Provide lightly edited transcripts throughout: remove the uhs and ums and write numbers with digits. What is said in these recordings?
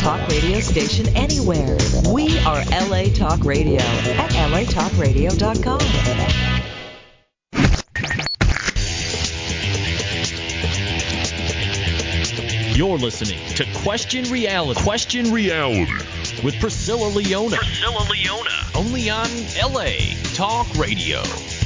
talk radio station anywhere. We are LA Talk Radio at latalkradio.com. You're listening to Question Reality. Question Reality with Priscilla Leona. Only on LA Talk Radio.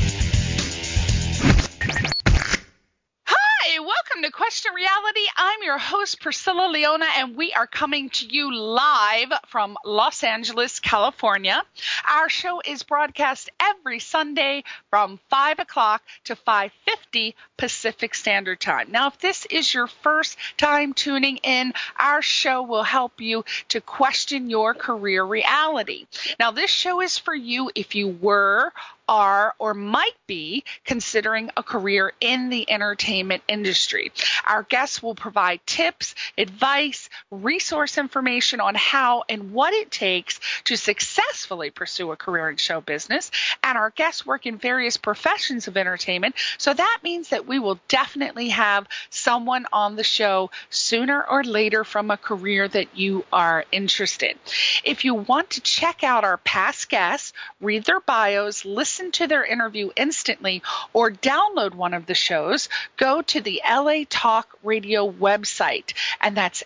Hi, welcome to Question Reality. I'm your host, Priscilla Leona, and we are coming to you live from Los Angeles, California. Our show is broadcast every Sunday from 5 o'clock to 5:50 Pacific Standard Time. Now, if this is your first time tuning in, our show will help you to question your career reality. Now, this show is for you if you were, are, or might be considering a career in the entertainment industry. Our guests will provide tips, advice, resource information on how and what it takes to successfully pursue a career in show business. And our guests work in various professions of entertainment, so that means that we will definitely have someone on the show sooner or later from a career that you are interested in. If you want to check out our past guests, read their bios, listen to their interview instantly, or download one of the shows, go to the LA Talk Radio website, and that's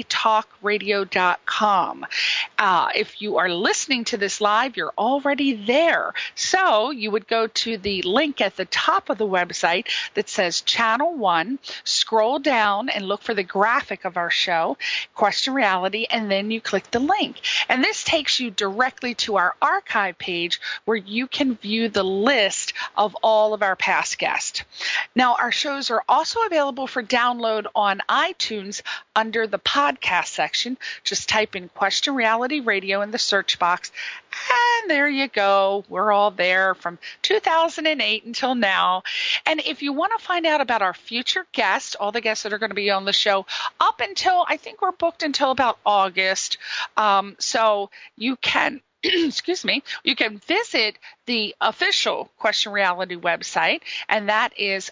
latalkradio.com. If you are listening to this live, you're already there. So you would go to the link at the top of the website that says Channel 1, scroll down and look for the graphic of our show, Question Reality, and then you click the link. And this takes you directly to our archive page where you can view the list of all of our past guests. Now, our shows are also available for download on iTunes under the podcast section. Just type in Question Reality Radio in the search box, and there you go. We're all there from 2008 until now. And if you want to find out about our future guests, all the guests that are going to be on the show up until, I think we're booked until about August. So you can excuse me, you can visit the official Question Reality website, and that is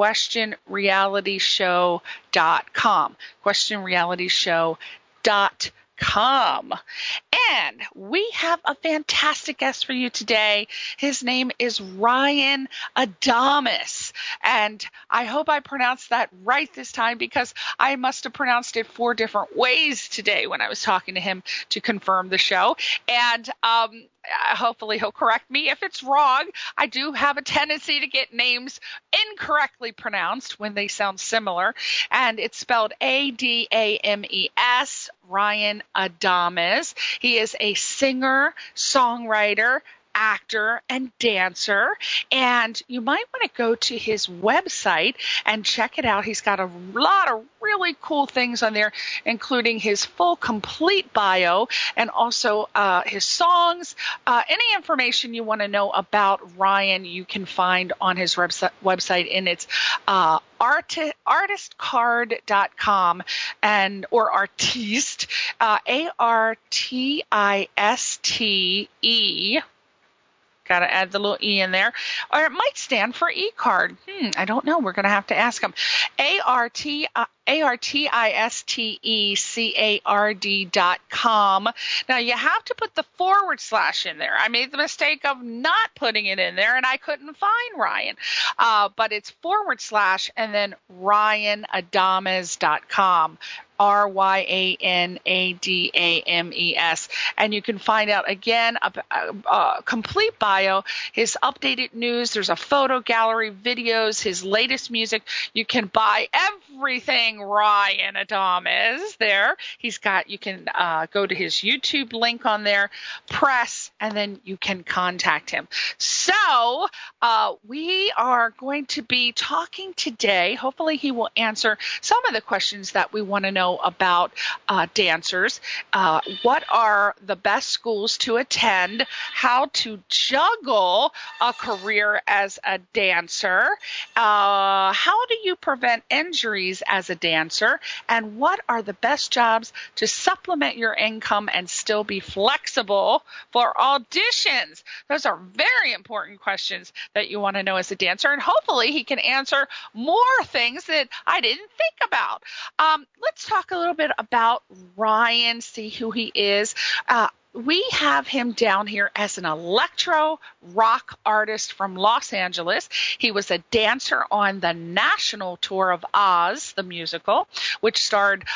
questionrealityshow.com. questionrealityshow.com. And we have a fantastic guest for you today. His name is Ryan Adames. And I hope I pronounced that right this time, because I must have pronounced it 4 different ways today when I was talking to him to confirm the show. And hopefully he'll correct me if it's wrong. I do have a tendency to get names incorrectly pronounced when they sound similar. And it's spelled Adames, Ryan Adames. He is a singer, songwriter, actor, and dancer, and you might want to go to his website and check it out. He's got a lot of really cool things on there, including his full complete bio and also his songs. Any information you want to know about Ryan, you can find on his website, and it's artistcard.com or artiste, ARTISTE. Got to add the little E in there. Or it might stand for E-card. I don't know. We're going to have to ask him. ARTISTECARD.com. Now, you have to put the / in there. I made the mistake of not putting it in there, and I couldn't find Ryan. But it's / and then RyanAdames.com. RyanAdames. And you can find out, again, a complete bio, his updated news. There's a photo gallery, videos, his latest music. You can buy everything Ryan Adames there. You can go to his YouTube link on there, press, and then you can contact him. So we are going to be talking today. Hopefully he will answer some of the questions that we want to know about dancers. What are the best schools to attend? How to juggle a career as a dancer? How do you prevent injuries as a dancer? And what are the best jobs to supplement your income and still be flexible for auditions? Those are very important questions that you want to know as a dancer, and hopefully he can answer more things that I didn't think about. Let's talk a little bit about Ryan, see who he is. We have him down here as an electro rock artist from Los Angeles. He was a dancer on the national tour of Oz, the musical, which starred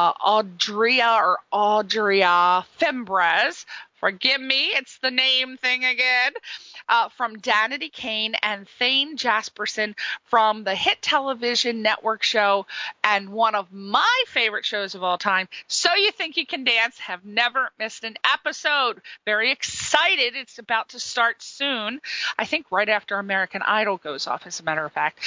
Audrey Fembres. Forgive me, it's the name thing again. From Danity Kane and Thane Jasperson from the hit television network show and one of my favorite shows of all time, So You Think You Can Dance. Have never missed an episode. Very excited. It's about to start soon. I think right after American Idol goes off, as a matter of fact.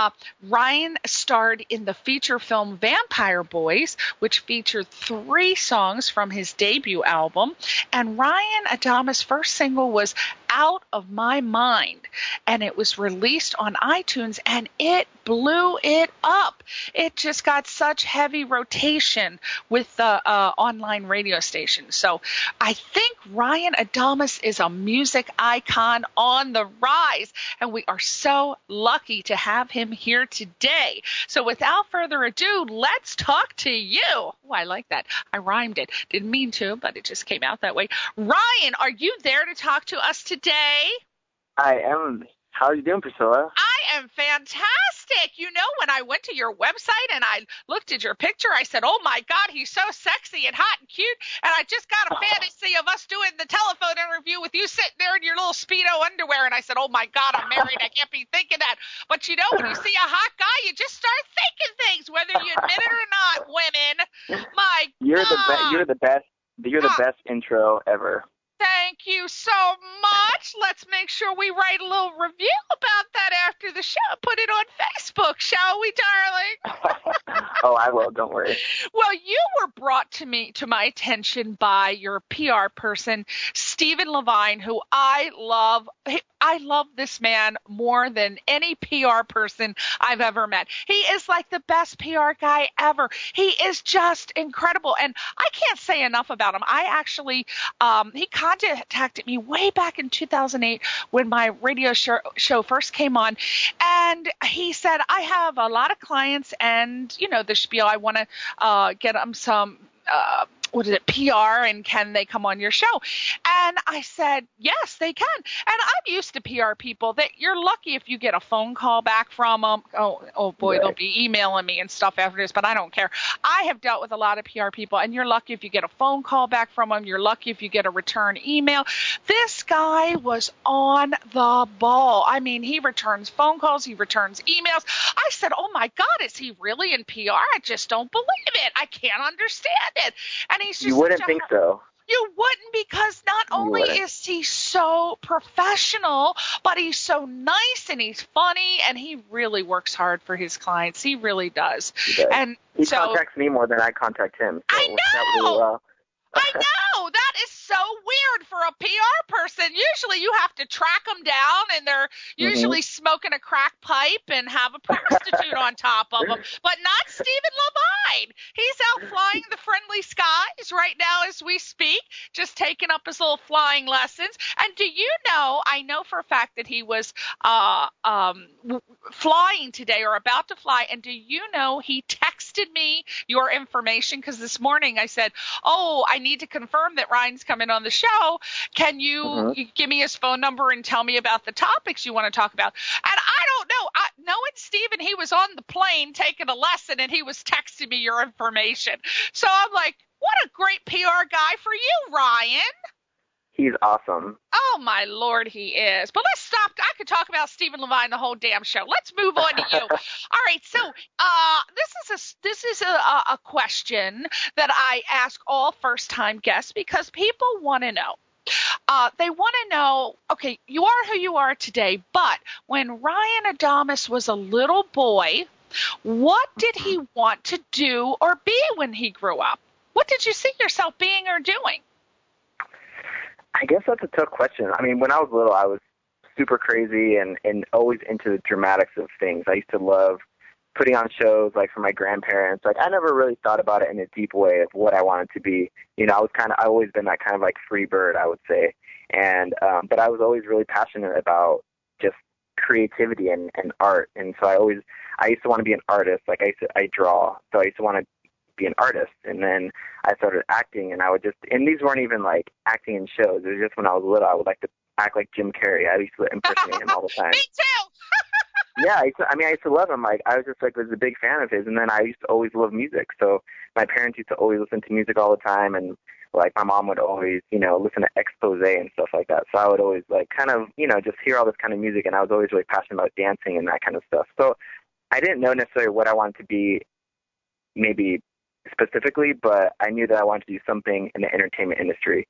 Ryan starred in the feature film Vampire Boys, which featured 3 songs from his debut album. And Ryan Adamus' first single was Out of My Mind, and it was released on iTunes, and it blew it up. It just got such heavy rotation with the online radio station. So I think Ryan Adamus is a music icon on the rise, and we are so lucky to have him here today. So without further ado, let's talk to you. Oh, I like that. I rhymed it. Didn't mean to, but it just came out that way. Ryan, are you there to talk to us today? I am. How are you doing, Priscilla? I am fantastic. You know, when I went to your website and I looked at your picture, I said, oh, my God, he's so sexy and hot and cute. And I just got a fantasy of us doing the telephone interview with you sitting there in your little Speedo underwear. And I said, oh, my God, I'm married. I can't be thinking that. But, you know, when you see a hot guy, you just start thinking things, whether you admit it or not, women. My God. You're the best. You're the best intro ever. Thank you so much. Let's make sure we write a little review about that after the show. Put it on Facebook, shall we, darling? Oh, I will. Don't worry. Well, you were brought to my attention by your PR person, Stephen Levine, who I love. I love this man more than any PR person I've ever met. He is like the best PR guy ever. He is just incredible. And I can't say enough about him. I actually, he contacted me way back in 2008 when my radio show first came on. And he said, I have a lot of clients and, you know, the spiel, I want to get them some PR, and can they come on your show? And I said, yes, they can. And I'm used to PR people that you're lucky if you get a phone call back from them. Oh boy, right. They'll be emailing me and stuff after this, but I don't care. I have dealt with a lot of PR people, and you're lucky if you get a phone call back from them. You're lucky if you get a return email. This guy was on the ball. I mean, he returns phone calls. He returns emails. I said, oh my God, is he really in PR? I just don't believe it. I can't understand it. And he's just you wouldn't think so. You wouldn't, because not only is he so professional, but he's so nice and he's funny and he really works hard for his clients. He really does. He does. And he contacts me more than I contact him. So I know. Really well. I know. That is so weird for a PR person. Usually you have to track them down, and they're usually smoking a crack pipe and have a prostitute on top of them. But not Stephen Levine. He's out flying the friendly skies right now as we speak, just taking up his little flying lessons. And do you know, I know for a fact that he was flying today or about to fly. And do you know he texted me your information? Because this morning I said, oh, I need to confirm that Ryan's coming on the show. Can you give me his phone number and tell me about the topics you want to talk about? And I don't know. Knowing Stephen, he was on the plane taking a lesson and he was texting me your information. So I'm like, what a great PR guy for you, Ryan. He's awesome. Oh, my Lord, he is. But let's stop. I could talk about Stephen Levine the whole damn show. Let's move on to you. All right, so this is a question that I ask all first-time guests because people want to know. They want to know, okay, you are who you are today, but when Ryan Adamus was a little boy, what did he want to do or be when he grew up? What did you see yourself being or doing? I guess that's a tough question. I mean, when I was little, I was super crazy and always into the dramatics of things. I used to love putting on shows like for my grandparents. Like I never really thought about it in a deep way of what I wanted to be. You know, I've always been that kind of like free bird, I would say. And but I was always really passionate about just creativity and art. And so I used to want to be an artist. Like I draw. So I used to want to be an artist. And then I started acting, and and these weren't even like acting in shows. It was just when I was little, I would like to act like Jim Carrey. I used to impersonate him all the time. Me too. Yeah, I used to love him. Like I was a big fan of his, and then I used to always love music. So my parents used to always listen to music all the time, and like my mom would always, listen to expose and stuff like that. So I would always like kind of, just hear all this kind of music, and I was always really passionate about dancing and that kind of stuff. So I didn't know necessarily what I wanted to be, maybe specifically, but I knew that I wanted to do something in the entertainment industry.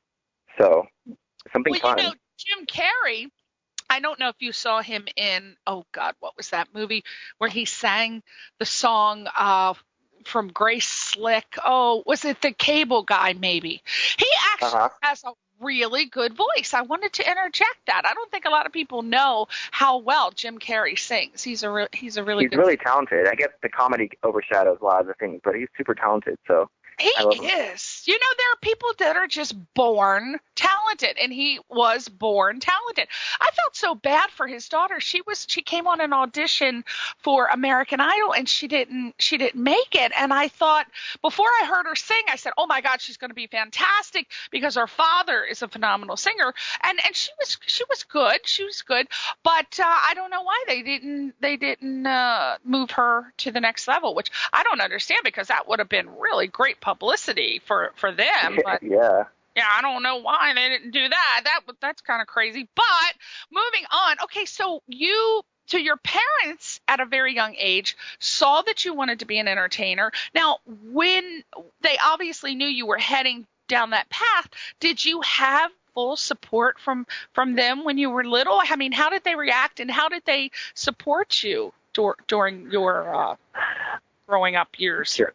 So something fun. Jim Carrey, I don't know if you saw him in, oh God, what was that movie where he sang the song from Grace Slick? Oh, was it The Cable Guy maybe? He actually has a really good voice. I wanted to interject that. I don't think a lot of people know how well Jim Carrey sings. He's really talented. I guess the comedy overshadows a lot of the things, but he's super talented. So he is. There are people that are just born talented, and he was born talented. I felt so bad for his daughter. She came on an audition for American Idol, and she didn't make it. And I thought, before I heard her sing, I said, "Oh my God, she's going to be fantastic," because her father is a phenomenal singer, and she was good. She was good, but I don't know why they didn't move her to the next level, which I don't understand, because that would have been really great publicity for them. But yeah, I don't know why they didn't do that. That's kind of crazy. But moving on. Okay, so your parents at a very young age saw that you wanted to be an entertainer. Now, when they obviously knew you were heading down that path, did you have full support from them when you were little? I mean, how did they react, and how did they support you during your growing up years? Sure.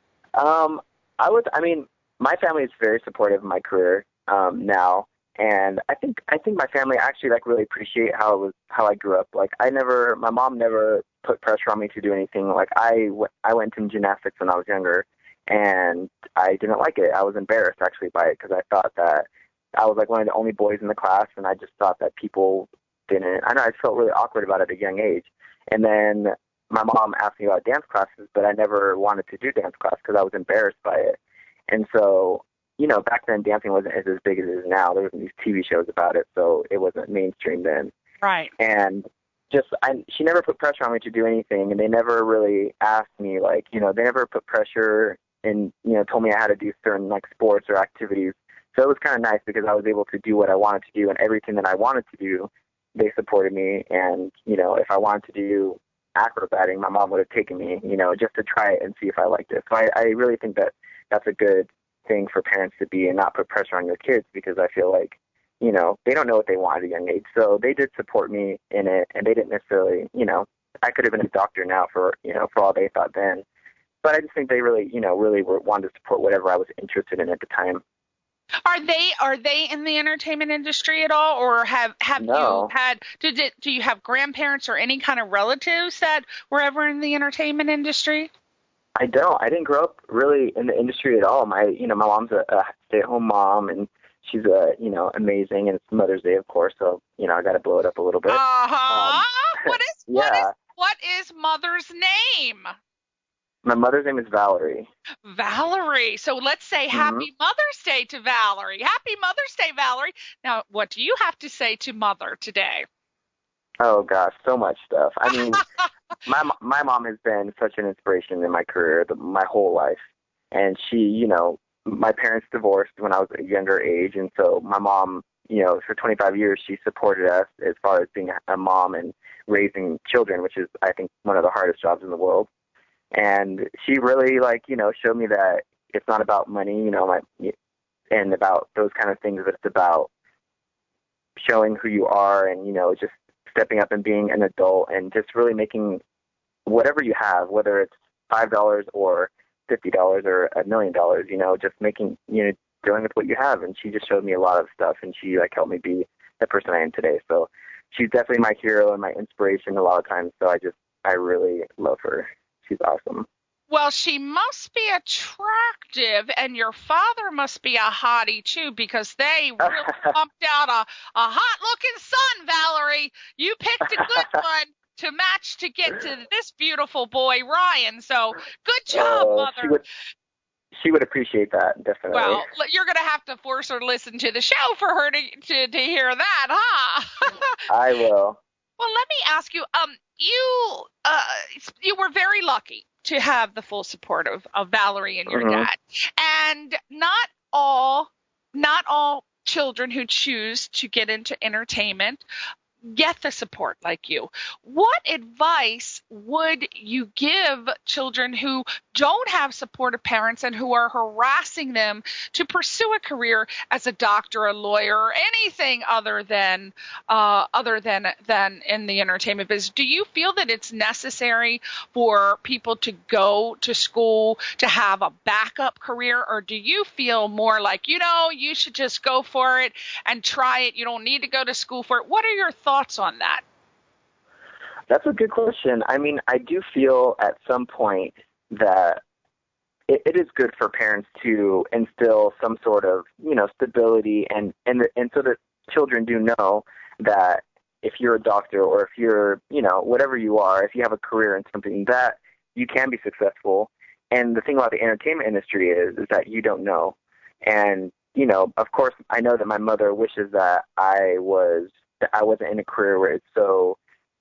My family is very supportive of my career now, and I think my family actually like really appreciate how I grew up. Like my mom never put pressure on me to do anything. Like I went to gymnastics when I was younger, and I didn't like it. I was embarrassed actually by it, because I thought that I was like one of the only boys in the class, and I just thought that people didn't. I felt really awkward about it at a young age, and then my mom asked me about dance classes, but I never wanted to do dance class because I was embarrassed by it. And so, back then dancing wasn't as big as it is now. There wasn't these TV shows about it, so it wasn't mainstream then. Right. And she never put pressure on me to do anything, and they never really asked me, like, they never put pressure and, told me I had to do certain, like, sports or activities. So it was kind of nice, because I was able to do what I wanted to do, and everything that I wanted to do, they supported me. And, if I wanted to do acrobating, my mom would have taken me, just to try it and see if I liked it. So I really think that that's a good thing for parents to be, and not put pressure on your kids, because I feel like, they don't know what they want at a young age. So they did support me in it, and they didn't necessarily, I could have been a doctor now for all they thought then. But I just think they really, really wanted to support whatever I was interested in at the time. Are they in the entertainment industry at all, or have No. you had? Do you have grandparents or any kind of relatives that were ever in the entertainment industry? I don't. I didn't grow up really in the industry at all. My mom's a stay-at-home mom, and she's amazing. And it's Mother's Day, of course, so I got to blow it up a little bit. What is Mother's name? My mother's name is Valerie. Valerie. So let's say Happy Mother's Day to Valerie. Happy Mother's Day, Valerie. Now, what do you have to say to Mother today? Oh gosh, so much stuff. I mean, my mom has been such an inspiration in my career, my whole life. And she, my parents divorced when I was a younger age, and so my mom, for 25 years, she supported us as far as being a mom and raising children, which is, I think, one of the hardest jobs in the world. And she really, showed me that it's not about money, and about those kind of things, but it's about showing who you are, and, just stepping up and being an adult, and just really making whatever you have, whether it's $5 or $50 or $1 million, just making, doing with what you have. And she just showed me a lot of stuff, and she helped me be the person I am today. So she's definitely my hero and my inspiration a lot of times. So I really love her. she's awesome. Well, she must be attractive, and your father must be a hottie, too, because they really pumped out a hot-looking son, Valerie. You picked a good one to match to get to this beautiful boy, Ryan. So good job, Mother. She would appreciate that, definitely. Well, you're going to have to force her to listen to the show for her to hear that, huh? I will. Well, let me ask you, you were very lucky to have the full support of Valerie and your dad. And not all children who choose to get into entertainment get the support like you. What advice would you give children who don't have supportive parents and who are harassing them to pursue a career as a doctor, a lawyer, or anything other than in the entertainment business? Do you feel that it's necessary for people to go to school to have a backup career, or do you feel more like, you should just go for it and try it? You don't need to go to school for it. What are your thoughts on that? That's a good question. I mean, I do feel at some point that it is good for parents to instill some sort of, stability and so that children do know that if you're a doctor or if you're, whatever you are, if you have a career in something, that you can be successful. And the thing about the entertainment industry is that you don't know. And, of course, I know that my mother wishes that I wasn't in a career where it's so,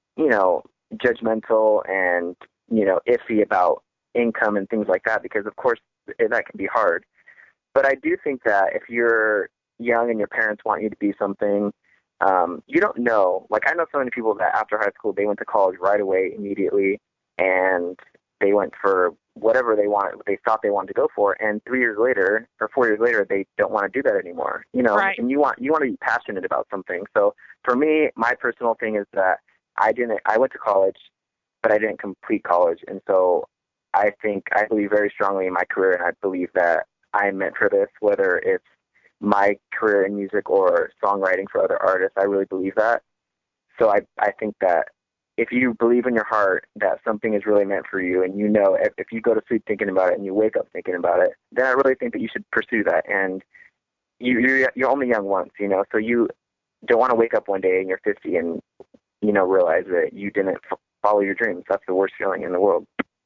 judgmental and, iffy about income and things like that, because of course that can be hard. But I do think that if you're young and your parents want you to be something, you don't know. Like, I know so many people that after high school, they went to college right away, immediately, and they went for whatever they thought they wanted to go for, and 3 years later or 4 years later, they don't want to do that anymore. Right. And you want to be passionate about something. So for me, my personal thing is that I went to college, but I didn't complete college, and so I believe very strongly in my career, and I believe that I'm meant for this, whether it's my career in music or songwriting for other artists. I really believe that. So I think that if you believe in your heart that something is really meant for you, and if you go to sleep thinking about it and you wake up thinking about it, then I really think that you should pursue that. And you're only young once, so you don't want to wake up one day and you're 50 and, realize that you didn't follow your dreams. That's the worst feeling in the world.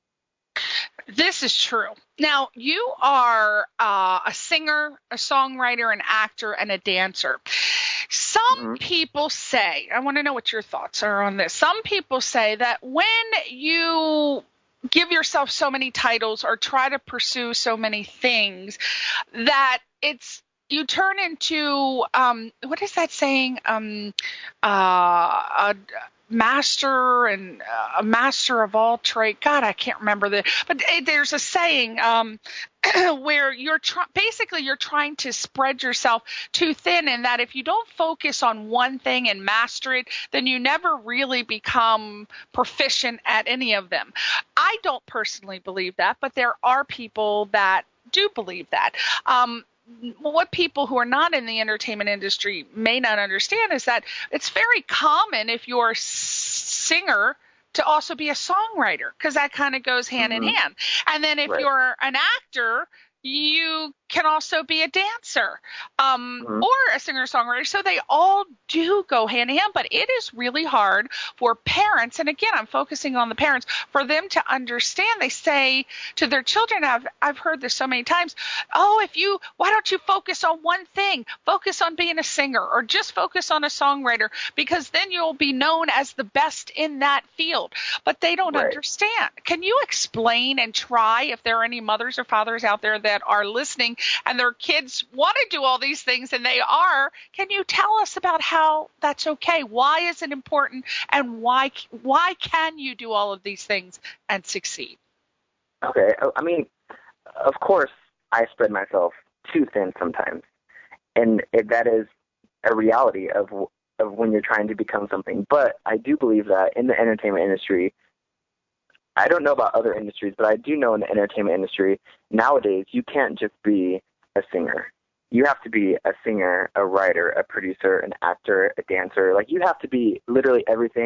This is true. Now, you are a singer, a songwriter, an actor, and a dancer. Some people say, I want to know what your thoughts are on this. Some people say that when you give yourself so many titles or try to pursue so many things, that you turn into, what is that saying? A master and a master of all trade. God, I can't remember but there's a saying where you're trying to spread yourself too thin, and that if you don't focus on one thing and master it, then you never really become proficient at any of them. I don't personally believe that, but there are people that do believe that. What people who are not in the entertainment industry may not understand is that it's very common if you're a singer to also be a songwriter, because that kind of goes hand in hand. And then if you're an actor, you can also be a dancer or a singer-songwriter. So they all do go hand in hand, but it is really hard for parents. And again, I'm focusing on the parents, for them to understand. They say to their children, I've heard this so many times, why don't you focus on one thing? Focus on being a singer, or just focus on a songwriter, because then you'll be known as the best in that field. But they don't understand. Can you explain and try, if there are any mothers or fathers out there that are listening and their kids want to do all these things, and they are, can you tell us about how that's okay? Why is it important, and why can you do all of these things and succeed? Okay. I mean, of course, I spread myself too thin sometimes, and that is a reality of when you're trying to become something. But I do believe that in the entertainment industry, I don't know about other industries, but I do know in the entertainment industry, nowadays, you can't just be a singer. You have to be a singer, a writer, a producer, an actor, a dancer. Like, you have to be literally everything,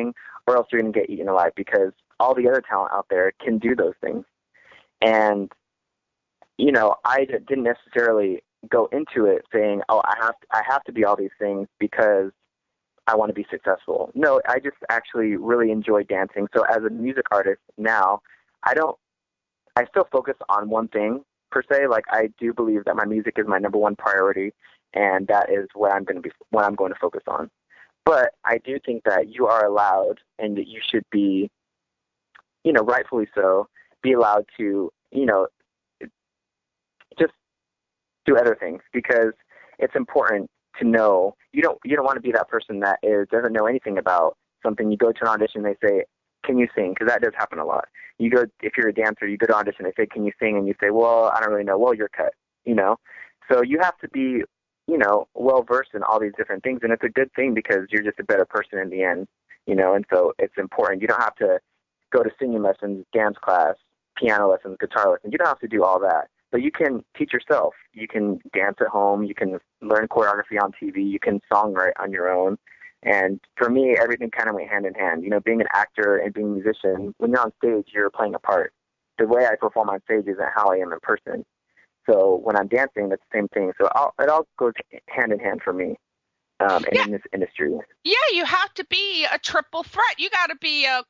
or else you're going to get eaten alive, because all the other talent out there can do those things. And, you know, I didn't necessarily go into it saying, oh, I have to be all these things because I want to be successful. No, I just actually really enjoy dancing. So as a music artist now, I still focus on one thing per se. Like, I do believe that my music is my number one priority, and that is what I'm going to focus on. But I do think that you are allowed, and that you should be, you know, rightfully so, be allowed to, you know, just do other things, because it's important to know. You don't want to be that person that doesn't know anything about something. You go to an audition, they say, can you sing? Because that does happen a lot. If you're a dancer, you go to audition, they say, can you sing? And you say, well, I don't really know. Well, you're cut, you know? So you have to be, you know, well-versed in all these different things. And it's a good thing, because you're just a better person in the end, you know? And so it's important. You don't have to go to singing lessons, dance class, piano lessons, guitar lessons. You don't have to do all that. But you can teach yourself. You can dance at home. You can learn choreography on TV. You can songwrite on your own. And for me, everything kind of went hand in hand. You know, being an actor and being a musician, when you're on stage, you're playing a part. The way I perform on stage isn't how I am in person. So when I'm dancing, that's the same thing. So it all goes hand in hand for me in this industry. Yeah, you have to be a triple threat. You got to be a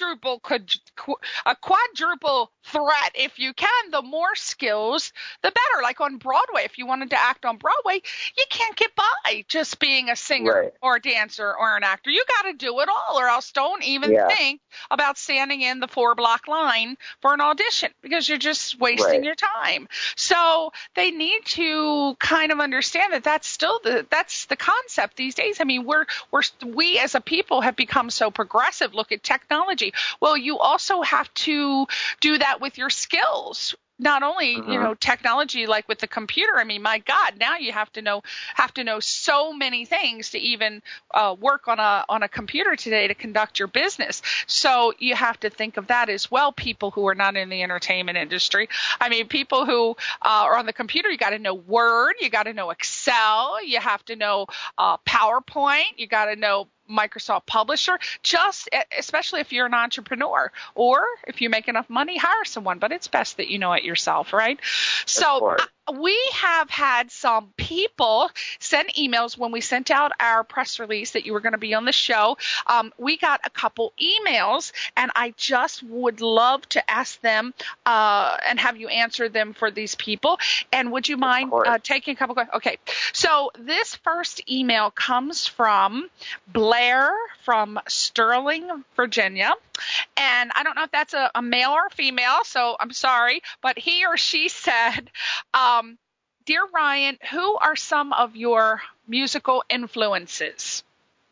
quadruple threat if you can. The more skills, the better. Like on Broadway, if you wanted to act on Broadway, you can't get by just being a singer or a dancer or an actor. You got to do it all, or else don't even think about standing in the 4-block line for an audition, because you're just wasting your time. So they need to kind of understand that that's the concept these days. I mean, we as a people have become so progressive. Look at technology. Well, you also have to do that with your skills. Not only, you know, technology, like with the computer. I mean, my God, now you have to know so many things to even work on a computer today to conduct your business. So you have to think of that as well. People who are not in the entertainment industry. I mean, people who are on the computer, you got to know Word, you got to know Excel, you have to know PowerPoint, you got to know Microsoft Publisher, especially if you're an entrepreneur, or if you make enough money, hire someone, but it's best that you know it yourself, right? So we have had some people send emails when we sent out our press release that you were going to be on the show. We got a couple emails, and I just would love to ask them and have you answer them for these people. And would you mind taking a couple questions? Okay. So this first email comes from Blair from Sterling, Virginia. And I don't know if that's a male or female, so I'm sorry. But he or she said, Dear Ryan, who are some of your musical influences?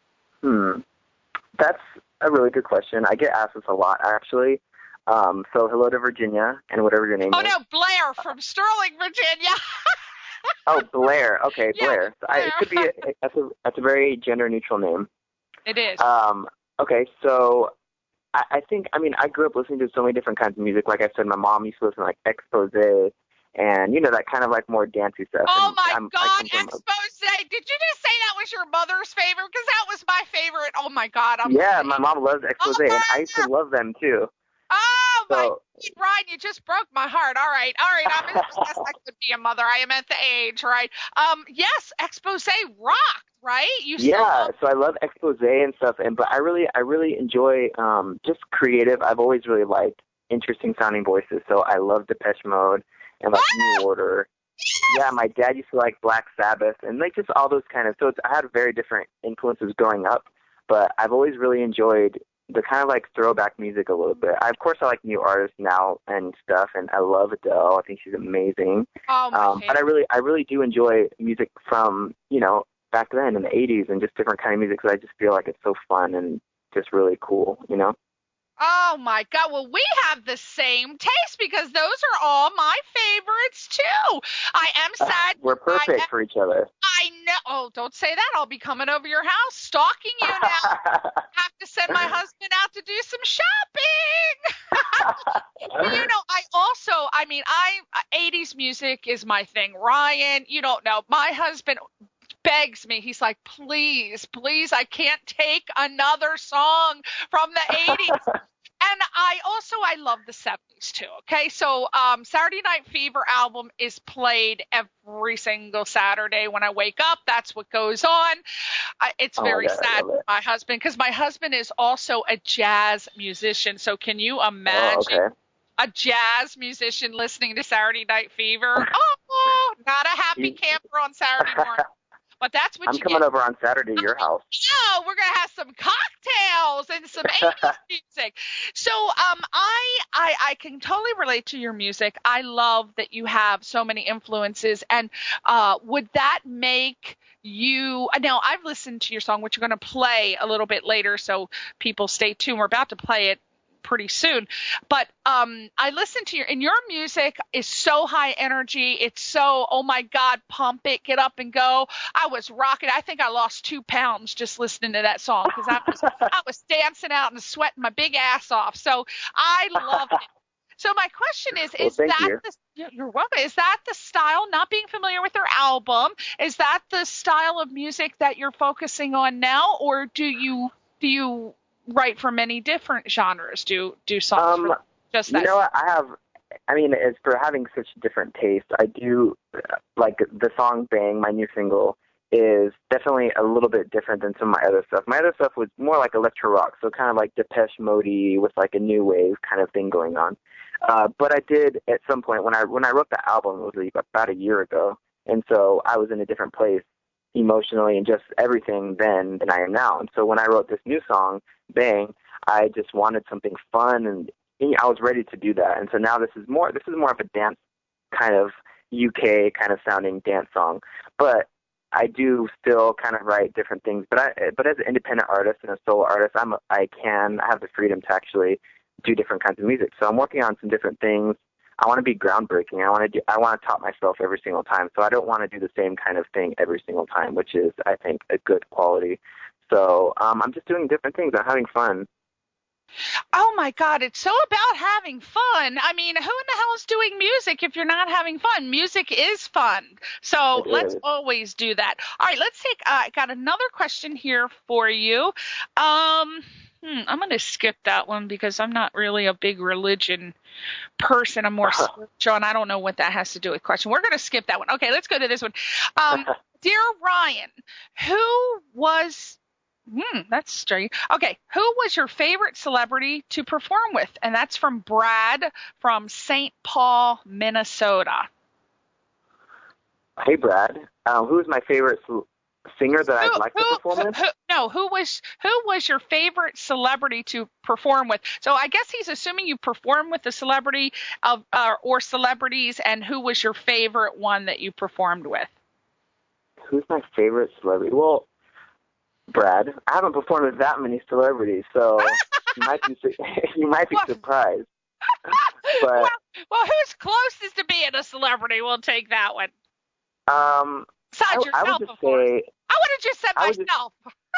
That's a really good question. I get asked this a lot, actually. So hello to Virginia, and whatever your name is. Oh, no, Blair from Sterling, Virginia. Oh, Blair. Okay, yeah, Blair. It could be that's a very gender-neutral name. It is. Okay, so I think, I mean, I grew up listening to so many different kinds of music. Like I said, my mom used to listen to, like, Exposé, and, you know, that kind of, like, more dancey stuff. Oh, my God, Exposé. Did you just say that was your mother's favorite? Because that was my favorite. Oh, my God. My mom loves Exposé, and I used to love them, too. Oh, my God, Brian, you just broke my heart. All right. I'm impressed I could be a mother. I am at the age, right? Yes, Exposé rocked, right? So I love Exposé and stuff, but I really enjoy just creative. I've always really liked interesting sounding voices, so I love Depeche Mode and like New Order. Yeah, my dad used to like Black Sabbath and like just all those kind of. So I had very different influences growing up, but I've always really enjoyed the kind of like throwback music a little bit. Of course, I like new artists now and stuff, and I love Adele. I think she's amazing. Oh, but I really do enjoy music from, you know, back then in the 80s and just different kind of music, because I just feel like it's so fun and just really cool, you know? Oh, my God. Well, we have the same taste, because those are all my favorites, too. I am sad. We're perfect for each other. I know. Oh, don't say that. I'll be coming over your house, stalking you now. Have to send my husband out to do some shopping. You know, 80s music is my thing. Ryan, you don't know. My husband, begs me. He's like, please, I can't take another song from the 80s. And I love the 70s too. Okay. So, Saturday Night Fever album is played every single Saturday when I wake up. That's what goes on. It's very sad for my husband, because my husband is also a jazz musician. So can you imagine a jazz musician listening to Saturday Night Fever? Oh, not a happy camper on Saturday morning. But that's what I'm coming over on Saturday to your house. Oh, we're gonna have some cocktails and some 80s music. So, I can totally relate to your music. I love that you have so many influences. And would that make you? Now, I've listened to your song, which you're going to play a little bit later, so people stay tuned. We're about to play it pretty soon, but I listened to your music is so high energy. It's so, oh my God, pump it, get up and go. I was rocking. I think I lost 2 pounds just listening to that song, because I was dancing out and sweating my big ass off. So I love it. So my question is you're welcome. Is that the style, not being familiar with their album, is that the style of music that you're focusing on now, or do you write for many different genres? Do songs for just that? You know what? As for having such different taste, I do, like the song Bang, my new single, is definitely a little bit different than some of my other stuff. My other stuff was more like electro rock, so kind of like Depeche Mode with like a new wave kind of thing going on. But I did at some point when I wrote the album, it was about a year ago, and so I was in a different place emotionally and just everything then than I am now. And so when I wrote this new song, Bang, I just wanted something fun, and I was ready to do that. And so now this is more of a dance kind of UK kind of sounding dance song. But I do still kind of write different things. But as an independent artist and a solo artist, I have the freedom to actually do different kinds of music. So I'm working on some different things. I want to be groundbreaking. I want to top myself every single time. So I don't want to do the same kind of thing every single time, which is, I think, a good quality. So I'm just doing different things. I'm having fun. Oh my God, it's so about having fun. I mean, who in the hell is doing music if you're not having fun? Music is fun. So let's always do that. All right, let's take, I got another question here for you. I'm going to skip that one because I'm not really a big religion person. I'm more spiritual, and I don't know what that has to do with question. We're going to skip that one. Okay, let's go to this one. Dear Ryan, that's strange. Okay, who was your favorite celebrity to perform with? And that's from Brad from St. Paul, Minnesota. Hey, Brad. Who's my favorite singer that I'd like to perform with? Who was your favorite celebrity to perform with? So I guess he's assuming you perform with a celebrity or celebrities, and who was your favorite one that you performed with? Who's my favorite celebrity? Well, Brad. I haven't performed with that many celebrities, so you might be surprised. But well, who's closest to being a celebrity? We'll take that one. Besides yourself, I would just say. I would have just said myself.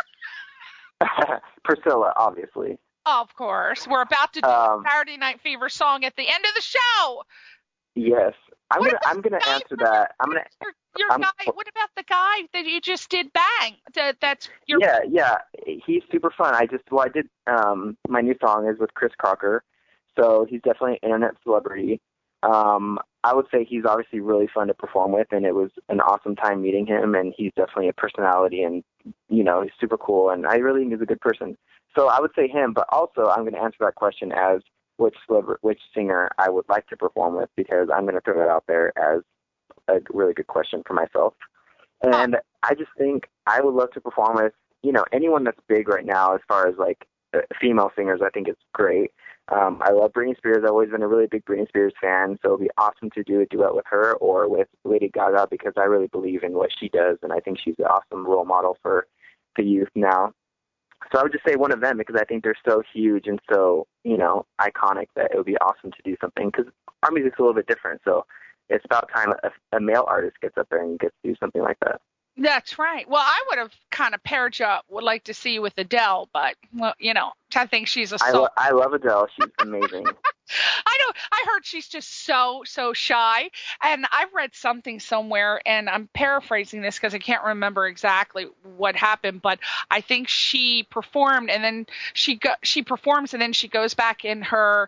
Priscilla, obviously. Of course. We're about to do a Saturday Night Fever song at the end of the show. Yes. I'm gonna answer that. What about the guy that you just did Bang? That's your. Yeah. He's super fun. I did my new song is with Chris Crocker, so he's definitely an internet celebrity. I would say he's obviously really fun to perform with, and it was an awesome time meeting him, and he's definitely a personality, and, he's super cool, and I really think he's a good person. So I would say him, but also I'm going to answer that question as which singer I would like to perform with, because I'm going to throw that out there as a really good question for myself. And I just think I would love to perform with, anyone that's big right now as far as, like, female singers. I think it's great. I love Britney Spears. I've always been a really big Britney Spears fan, so it would be awesome to do a duet with her or with Lady Gaga, because I really believe in what she does, and I think she's an awesome role model for the youth now. So I would just say one of them, because I think they're so huge and so, iconic that it would be awesome to do something, because our music's a little bit different, so it's about time a male artist gets up there and gets to do something like that. That's right. Well, I would have kind of paired you up, would like to see you with Adele, but, well, I think she's a soul. I love Adele. She's amazing. I know. I heard she's just so shy. And I've read something somewhere, and I'm paraphrasing this because I can't remember exactly what happened, but I think she performed, and then she performs, and then she goes back in her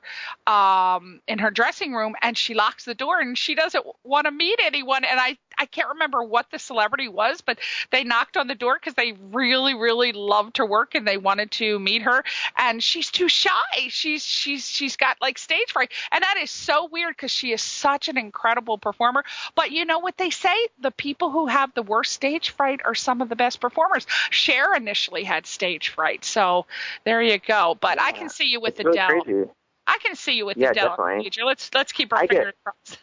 dressing room, and she locks the door, and she doesn't want to meet anyone. And I can't remember what the celebrity was, but they knocked on the door because they really, really loved her work and they wanted to meet her. And she's too shy. She's got like stage fright. And that is so weird because she is such an incredible performer. But you know what they say? The people who have the worst stage fright are some of the best performers. Cher initially had stage fright. So there you go. But yeah, I can see you with Adele. Really crazy. I can see you with Adele. Let's keep our fingers crossed.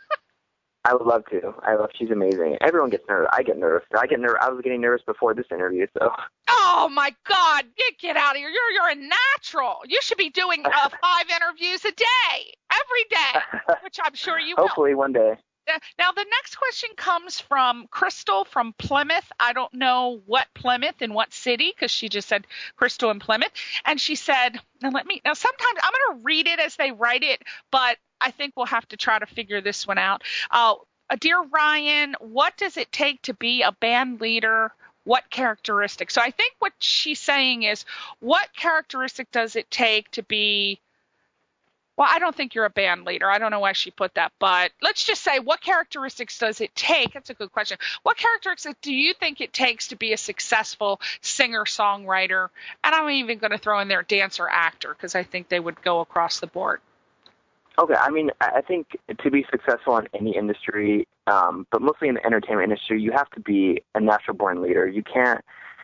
I would love to. She's amazing. Everyone gets nervous. I get nervous. I was getting nervous before this interview, so. Oh my God! Get out of here. You're a natural. You should be doing 5 interviews a day, every day, which I'm sure you will. Hopefully one day. Now, the next question comes from Crystal from Plymouth. I don't know what Plymouth in what city, because she just said Crystal in Plymouth. And she said, now sometimes I'm going to read it as they write it, but I think we'll have to try to figure this one out. Dear Ryan, what does it take to be a band leader? What characteristics? So I think what she's saying is, what characteristic does it take to be, well, I don't think you're a band leader. I don't know why she put that, but let's just say, what characteristics does it take? That's a good question. What characteristics do you think it takes to be a successful singer-songwriter? And I'm even going to throw in there dancer, actor, because I think they would go across the board. Okay, I mean, I think to be successful in any industry, but mostly in the entertainment industry, you have to be a natural-born leader. You can't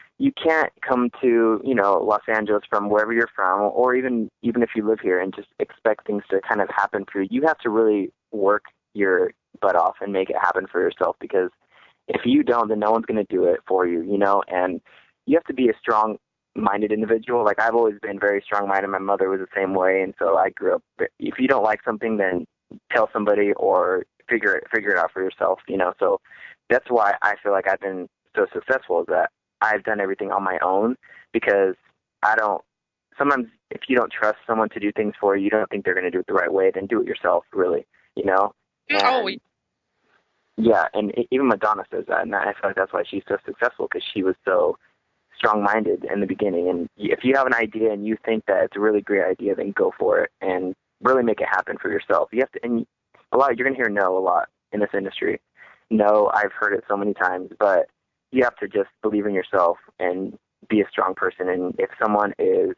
come to, Los Angeles from wherever you're from, or even if you live here, and just expect things to kind of happen for you. You have to really work your butt off and make it happen for yourself, because if you don't, then no one's going to do it for you, and you have to be a strong-minded individual. Like, I've always been very strong-minded. My mother was the same way, and so I grew up, if you don't like something, then tell somebody or figure it out for yourself, So that's why I feel like I've been so successful, is that I've done everything on my own, because sometimes if you don't trust someone to do things for you, you don't think they're going to do it the right way, then do it yourself, really, And, yeah, and even Madonna says that, and I feel like that's why she's so successful, because she was so strong-minded in the beginning. And if you have an idea and you think that it's a really great idea, then go for it and really make it happen for yourself. You have to, and you're going to hear no a lot in this industry. No, I've heard it so many times, but you have to just believe in yourself and be a strong person. And if someone is,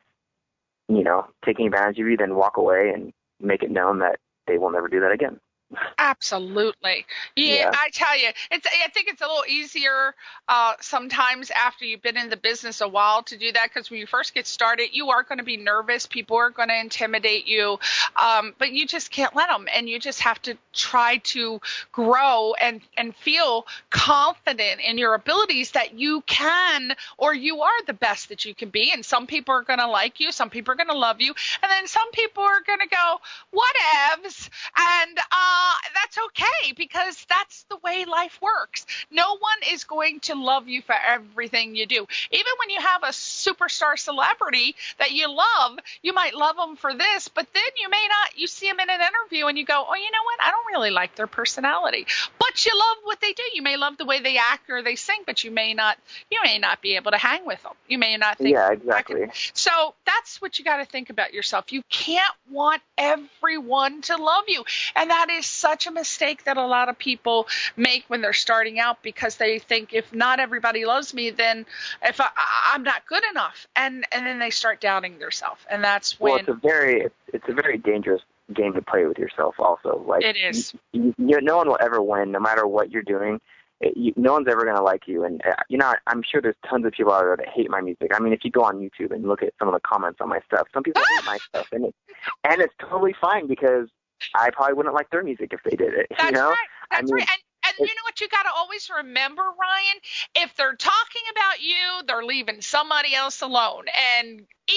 taking advantage of you, then walk away and make it known that they will never do that again. Absolutely. Yeah, I tell you, I think it's a little easier sometimes after you've been in the business a while to do that, because when you first get started, you are going to be nervous. People are going to intimidate you, but you just can't let them, and you just have to try to grow and feel confident in your abilities that you can, or you are the best that you can be. And some people are going to like you, some people are going to love you, and then some people are going to go, whatevs, and that's okay, because that's the way life works. No one is going to love you for everything you do. Even when you have a superstar celebrity that you love, you might love them for this, but then you may not. You see them in an interview and you go, oh, you know what? I don't really like their personality, but you love what they do. You may love the way they act or they sing, but you may not be able to hang with them. You may not think. Yeah, exactly. So that's what you got to think about yourself. You can't want everyone to love you, and that is such a mistake that a lot of people make when they're starting out, because they think, if not everybody loves me, then if I'm not good enough, and then they start doubting themselves, and that's when. Well, it's a very dangerous game to play with yourself. Also, like, it is. No one will ever win, no matter what you're doing. No one's ever going to like you, and I'm sure there's tons of people out there that hate my music. I mean, if you go on YouTube and look at some of the comments on my stuff, some people hate my stuff, and it's totally fine, because I probably wouldn't like their music if they did it. That's right. That's right. And you know what you got to always remember, Ryan? If they're talking about you, they're leaving somebody else alone. And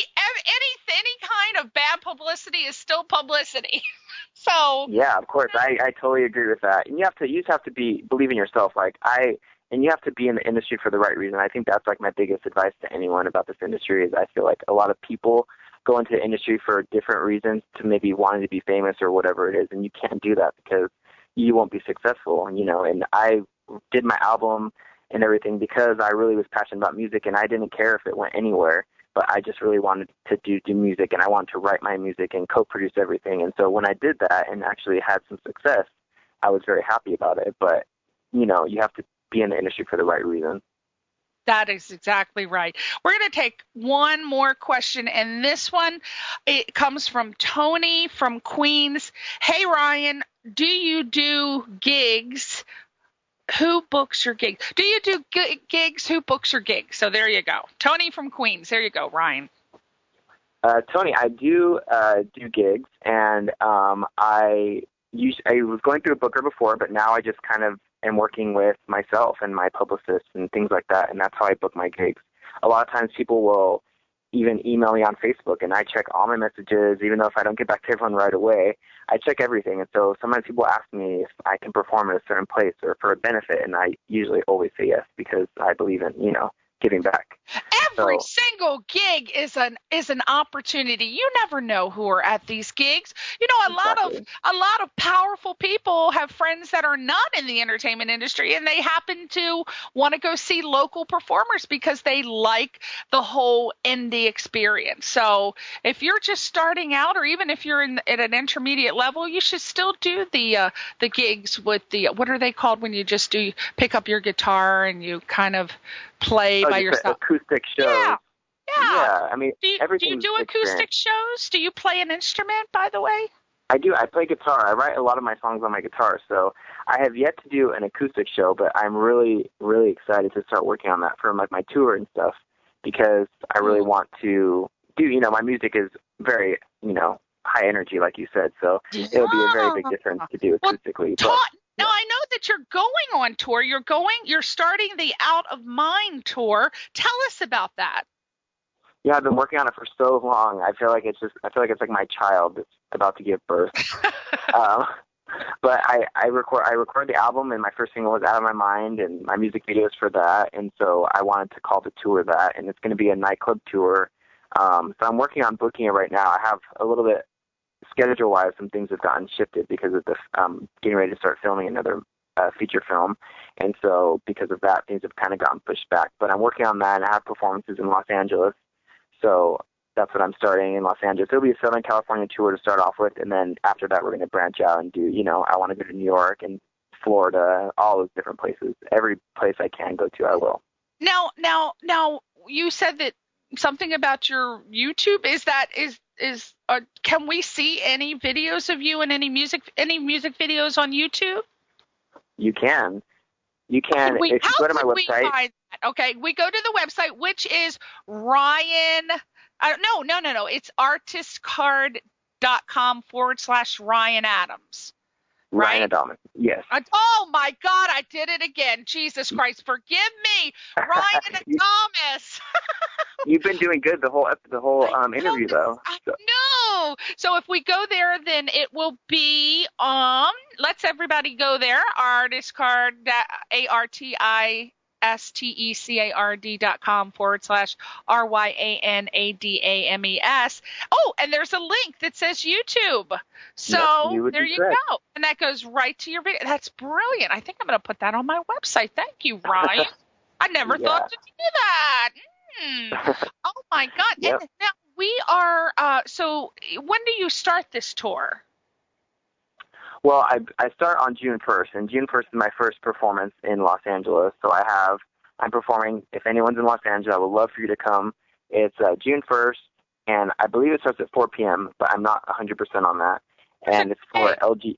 any kind of bad publicity is still publicity. So yeah, of course, I totally agree with that. And you just have to believe in yourself. And you have to be in the industry for the right reason. I think that's like my biggest advice to anyone about this industry is I feel like a lot of people go into the industry for different reasons to maybe wanting to be famous or whatever it is, and you can't do that because you won't be successful, and I did my album and everything because I really was passionate about music, and I didn't care if it went anywhere, but I just really wanted to do music, and I wanted to write my music and co-produce everything. And so when I did that and actually had some success, I was very happy about it. But, you have to be in the industry for the right reason. That is exactly right. We're going to take one more question, and this one, it comes from Tony from Queens. Hey, Ryan, do you do gigs? Who books your gigs? Do you do gigs? Who books your gigs? So there you go. Tony from Queens. There you go, Ryan. Tony, I do gigs, and I was going through a booker before, but now I just kind of am working with myself and my publicist and things like that, and that's how I book my gigs. A lot of times people will even email me on Facebook, and I check all my messages, even though if I don't get back to everyone right away, I check everything. And so sometimes people ask me if I can perform at a certain place or for a benefit, and I usually always say yes because I believe in, giving back. Every single gig is an opportunity. You never know who are at these gigs. Exactly. A lot of powerful people have friends that are not in the entertainment industry, and they happen to want to go see local performers because they like the whole indie experience. So if you're just starting out, or even if you're at an intermediate level, you should still do the gigs with what are they called when you just pick up your guitar and you kind of play by yourself? Acoustic shows. Yeah. I mean, do you do acoustic shows? Do you play an instrument, by the way? I do. I play guitar. I write a lot of my songs on my guitar, so I have yet to do an acoustic show, but I'm really, really excited to start working on that for my tour and stuff because I really want to do, my music is very, high energy, like you said, so it'll be a very big difference to do acoustically. Now, I know that you're going on tour. You're starting the Out of Mind tour. Tell us about that. Yeah, I've been working on it for so long. I feel like it's like my child that's about to give birth. But I record the album, and my first single was Out of My Mind, and my music video is for that. And so I wanted to call the tour that, and it's going to be a nightclub tour. So I'm working on booking it right now. I have a little bit schedule-wise, some things have gotten shifted because of the getting ready to start filming another feature film, and so because of that, things have kind of gotten pushed back. But I'm working on that, and I have performances in Los Angeles, so that's what I'm starting in Los Angeles. It'll be a Southern California tour to start off with, and then after that, we're going to branch out and do, I want to go to New York and Florida, all those different places. Every place I can go to, I will. Now, you said that something about your YouTube can we see any videos of you and any music videos on YouTube? You can. If you go to my website. Okay, we go to the website, which is Ryan. No. It's artistcard.com/Ryan Adams. Right? Ryan Adams. Yes. Oh my God, I did it again. Jesus Christ, forgive me, Ryan Adams. You've been doing good the whole interview, though. No. So if we go there, then it will be let's everybody go there. Artistcard, artistcard.com/RyanAdames. Oh, and there's a link that says YouTube. So there you go. And that goes right to your video. That's brilliant. I think I'm going to put that on my website. Thank you, Ryan. I never thought to do that. Oh, my God. Yep. And now we are, so when do you start this tour? Well, I start on June 1st, and June 1st is my first performance in Los Angeles. So I'm performing. If anyone's in Los Angeles, I would love for you to come. It's June 1st, and I believe it starts at 4 p.m., but I'm not 100% on that. And it's for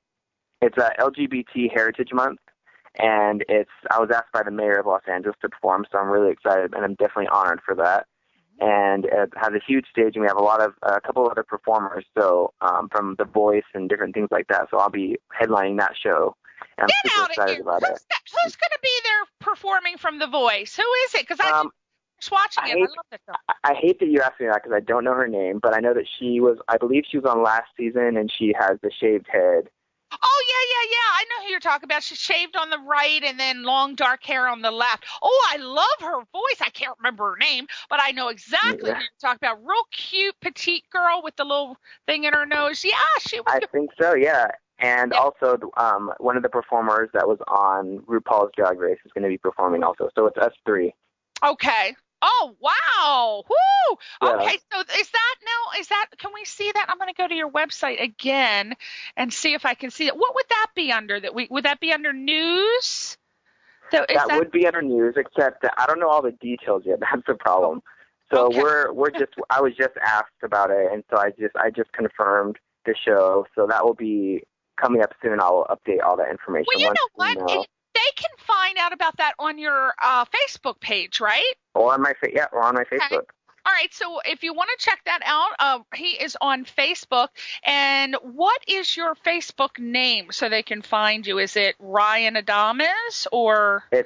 LGBT Heritage Month, and I was asked by the mayor of Los Angeles to perform, so I'm really excited, and I'm definitely honored for that. And it has a huge stage, and we have a couple other performers, so from The Voice and different things like that. So I'll be headlining that show, and I'm super excited about it. Who's going to be there performing from The Voice? Who is it? Because I was watching it. I love that show. I hate that you asked me that because I don't know her name, but I know that I believe she was on last season, and she has the shaved head. Oh, yeah. I know who you're talking about. She's shaved on the right and then long dark hair on the left. Oh, I love her voice. I can't remember her name, but I know exactly who Yeah. you're talking about. Real cute, petite girl with the little thing in her nose. Yeah, she was I good. think so, yeah. And Yeah. also, one of the performers that was on RuPaul's Drag Race is going to be performing also. So it's us three. Okay. Oh, wow. Woo. Yeah. Okay. So can we see that? I'm going to go to your website again and see if I can see it. What would that be under would that be under news? So is That would be under news, except that I don't know all the details yet. That's the problem. So Okay. I was just asked about it, and so I just confirmed the show. So that will be coming up soon. I'll update all that information. Well, you once know what? we know. They can find out about that on your Facebook page, right? Or on my Facebook. All right, so if you want to check that out, he is on Facebook. And what is your Facebook name so they can find you? Is it Ryan Adames or? It's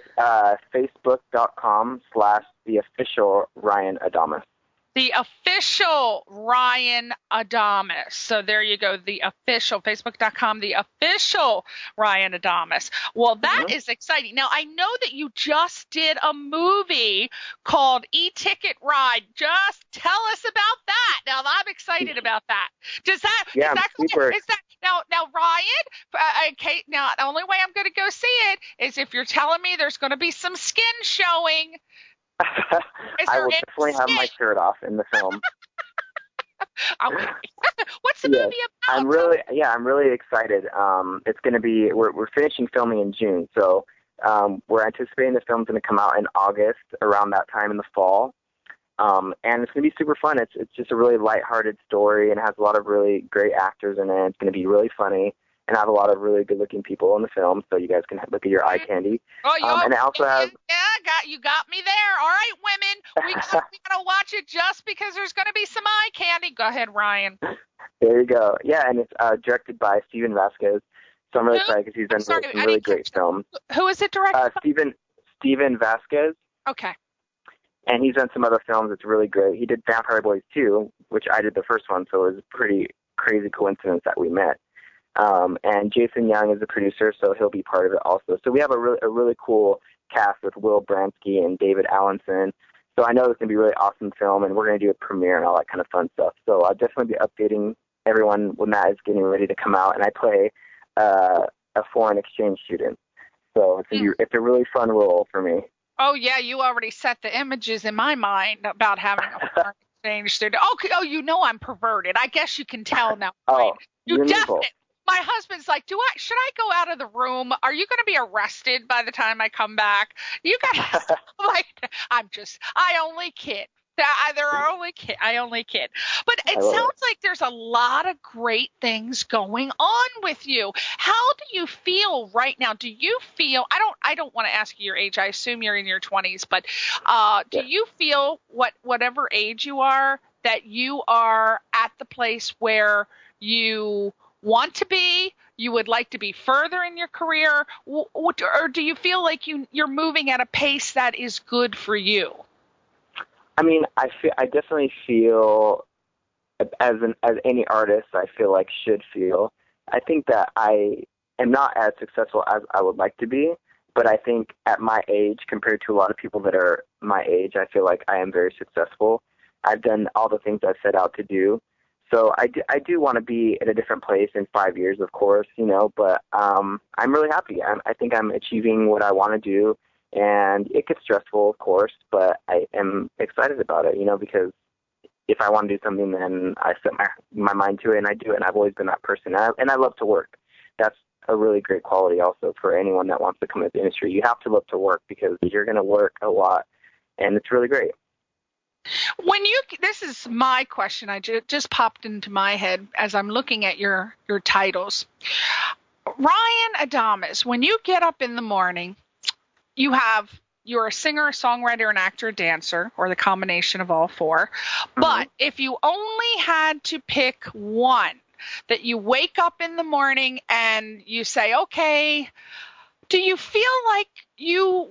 facebook.com/theofficial Ryan Adames. The official Ryan Adames. So there you go, the official, facebook.com, the official Ryan Adames. Well, that is exciting. Now, I know that you just did a movie called E-Ticket Ride. Just tell us about that. Now, I'm excited about that. Yeah, Now, Ryan, okay, now the only way I'm going to go see it is if you're telling me there's going to be some skin showing. I will definitely have my shirt off in the film. What's the movie about? I'm really excited. It's going to be we're finishing filming in June, so we're anticipating the film's going to come out in August, around that time in the fall. And it's going to be super fun. It's just a really lighthearted story and has a lot of really great actors in it. It's going to be really funny and have a lot of really good-looking people in the film, so you guys can look at your eye candy. Oh, and it also has. You got me there. All right, women, we gotta watch it just because there's going to be some eye candy. Go ahead, Ryan. There you go. Yeah, and it's directed by Steven Vasquez. So I'm really excited because he's done some really great films. Who is it directed by? Steven Vasquez. Okay. And he's done some other films that's really great. He did Vampire Boys 2, which I did the first one, so it was a pretty crazy coincidence that we met. And Jason Young is the producer, so he'll be part of it also. So we have a really cool cast with Will Bransky and David Allenson. So I know it's going to be a really awesome film, and we're going to do a premiere and all that kind of fun stuff. So I'll definitely be updating everyone when that is getting ready to come out. And I play a foreign exchange student. So it's a really fun role for me. Oh, yeah, you already set the images in my mind about having a foreign exchange student. Oh, you know I'm perverted. I guess you can tell now. Oh, you definitely. My husband's like, should I go out of the room? Are you going to be arrested by the time I come back? You guys, I only kid. I only kid. But it sounds like there's a lot of great things going on with you. How do you feel right now? Do you feel, I don't want to ask you your age. I assume you're in your 20s, but do you feel whatever age you are, that you are at the place where you want to be, you would like to be further in your career, or do you feel like you're moving at a pace that is good for you? I mean, I definitely feel, as any artist, I feel like should feel. I think that I am not as successful as I would like to be, but I think at my age, compared to a lot of people that are my age, I feel like I am very successful. I've done all the things I've set out to do. So I do want to be at a different place in 5 years, of course, but I'm really happy. I think I'm achieving what I want to do, and it gets stressful, of course, but I am excited about it, because if I want to do something, then I set my mind to it, and I do it, and I've always been that person, and I love to work. That's a really great quality also for anyone that wants to come into the industry. You have to love to work because you're going to work a lot, and it's really great. This is my question. I just popped into my head as I'm looking at your titles. Ryan Adames, when you get up in the morning, you're a singer, a songwriter, an actor, a dancer, or the combination of all four. Mm-hmm. But if you only had to pick one, that you wake up in the morning and you say, okay, do you feel like you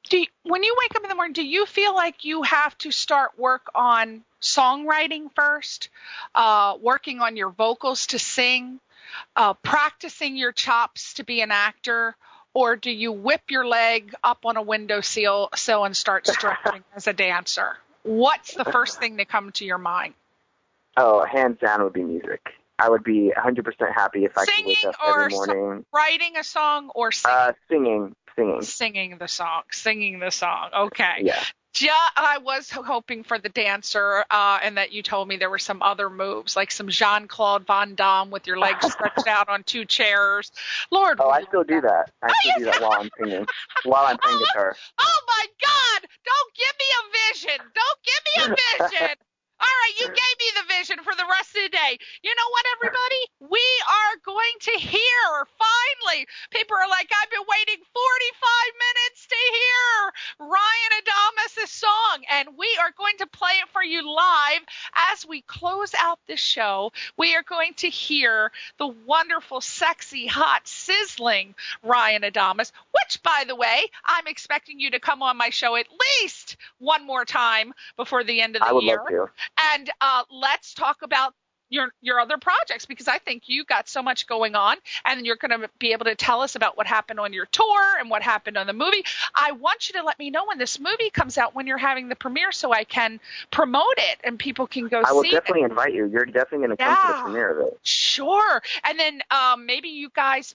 when you wake up in the morning, do you feel like you have to start work on songwriting first, working on your vocals to sing, practicing your chops to be an actor, or do you whip your leg up on a windowsill and start stretching as a dancer? What's the first thing that comes to your mind? Oh, hands down would be music. I would be 100% happy if I could wake up every morning. Writing a song or singing? Singing the song. Okay. Yeah. I was hoping for the dancer, and that you told me there were some other moves, like some Jean-Claude Van Damme with your legs stretched out on two chairs. Lord. Oh, I still do that. I still do that while I'm singing, while I'm playing guitar. Oh, my God. Don't give me a vision. All right, you gave me the vision for the rest of the day. You know what, everybody? We are going to hear, finally, people are like, I've been waiting 45 minutes to hear Ryan Adames' song, and we are going to play it for you live. As we close out this show, we are going to hear the wonderful, sexy, hot, sizzling Ryan Adames, which, by the way, I'm expecting you to come on my show at least one more time before the end of the year. I would love to. And let's talk about your other projects, because I think you got so much going on, and you're going to be able to tell us about what happened on your tour and what happened on the movie. I want you to let me know when this movie comes out, when you're having the premiere, so I can promote it and people can go see it. I will definitely invite you. You're definitely going to come to the premiere of it. Sure. And then maybe you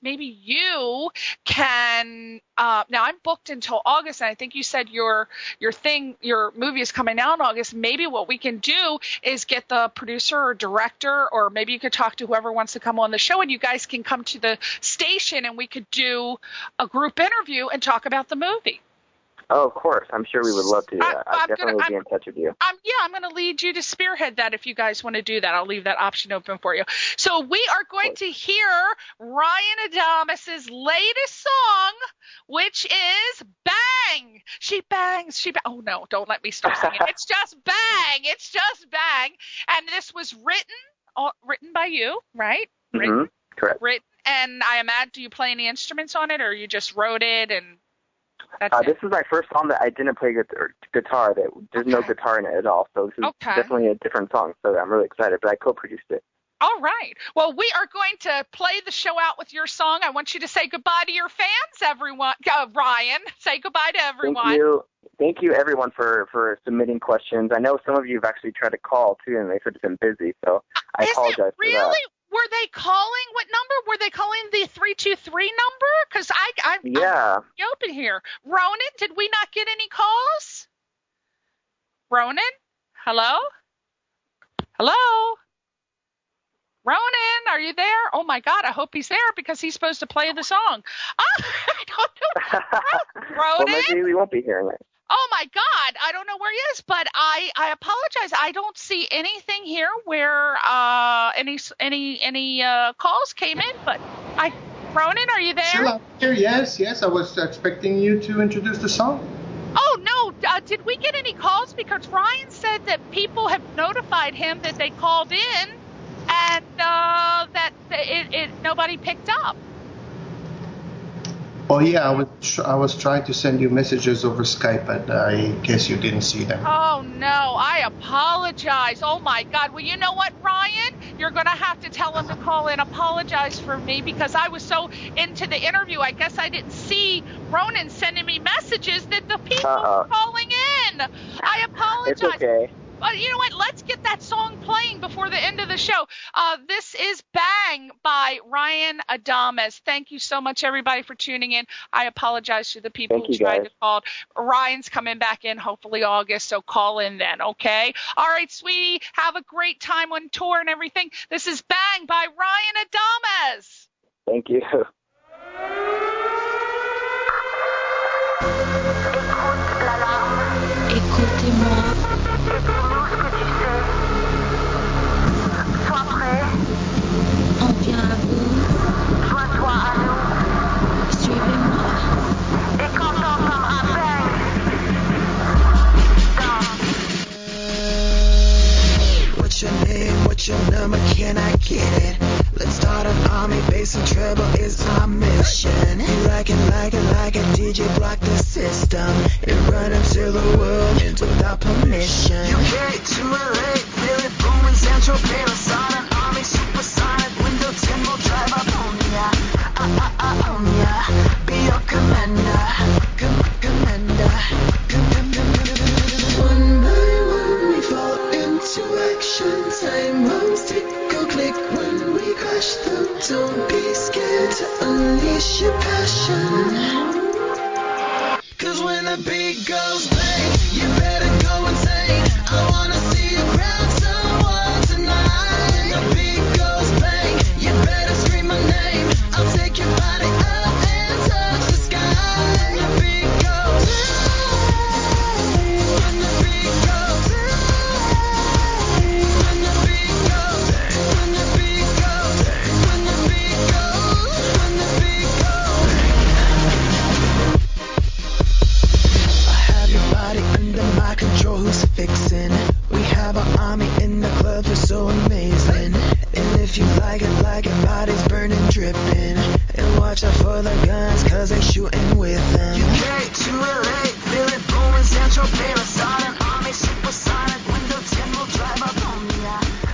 can now I'm booked until August, and I think you said your movie is coming out in August. Maybe what we can do is get the producer or director, or maybe you could talk to whoever wants to come on the show, and you guys can come to the station and we could do a group interview and talk about the movie. Oh, of course. I'm sure we would love to do that. I'll definitely be in touch with you. I'm going to lead you to spearhead that if you guys want to do that. I'll leave that option open for you. So we are going to hear Ryan Adames' latest song, which is Bang. She bangs. Oh, no, don't let me start singing. It's just bang. It's just bang. And this was written by you, right? Mm-hmm. Correct. Written. And I imagine, do you play any instruments on it, or you just wrote it and... This is my first song that I didn't play guitar. There's no guitar in it at all, so this is definitely a different song. So I'm really excited, but I co-produced it. All right. Well, we are going to play the show out with your song. I want you to say goodbye to your fans, everyone. Ryan, say goodbye to everyone. Thank you, everyone, for submitting questions. I know some of you have actually tried to call, too, and they said it's been busy, so I apologize for that. Were they calling? What number? Were they calling the 323 number? Because I'm open here. Ronan, did we not get any calls? Ronan? Hello? Ronan, are you there? Oh, my God, I hope he's there, because he's supposed to play the song. I don't know. Ronan? Well, maybe we won't be hearing it. Oh, my God. I don't know where he is, but I apologize. I don't see anything here where any calls came in, but Ronan, are you there? Hello. Yes. I was expecting you to introduce the song. Oh, no. Did we get any calls? Because Ryan said that people have notified him that they called in and that nobody picked up. Oh, yeah, I was trying to send you messages over Skype, but I guess you didn't see them. Oh, no, I apologize. Oh, my God. Well, you know what, Ryan? You're going to have to tell him to call in. Apologize for me, because I was so into the interview. I guess I didn't see Ronan sending me messages that the people were calling in. I apologize. It's okay. But you know what? Let's get that song playing before the end of the show. This is Bang by Ryan Adames. Thank you so much, everybody, for tuning in. I apologize to the people who tried to call. Ryan's coming back in, hopefully August, so call in then, okay? All right, sweetie, have a great time on tour and everything. This is Bang by Ryan Adames. Thank you. Écoutez-moi. Sois prêt. On vient à vous. Joins-toi à nous. Suivez-moi. Et quand t'entendras bang, What's your name? What's your number? Can I get it? Let's start an army base and treble is our mission. You like it like a DJ, block the system. Time bombs tickle click when we crash them. Don't be scared to unleash your passion. Cause when the beat goes bang, you better go insane. I wanna see you grab someone tonight. When the beat goes bang, you better scream my name. I'll take your body up and touch the sky. When the beat goes bang, when the beat goes bang, when the beat goes bang, when the beat goes bang, when the beat goes, when the beat goes bang. I have your body under my control, who's fixing? We have an army in the club, you're so amazing. And if you like it, bodies burning, dripping. And watch out for the guns, cause they shooting with them. UK to LA, feel it booming, Central Parasite, an army supersonic, window 10 will drive up on me.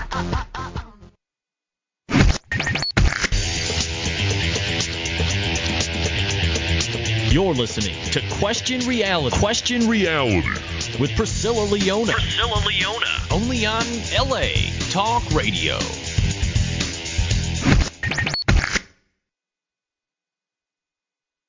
You're listening to Question Reality. Question Reality with Priscilla Leona. Only on LA Talk Radio.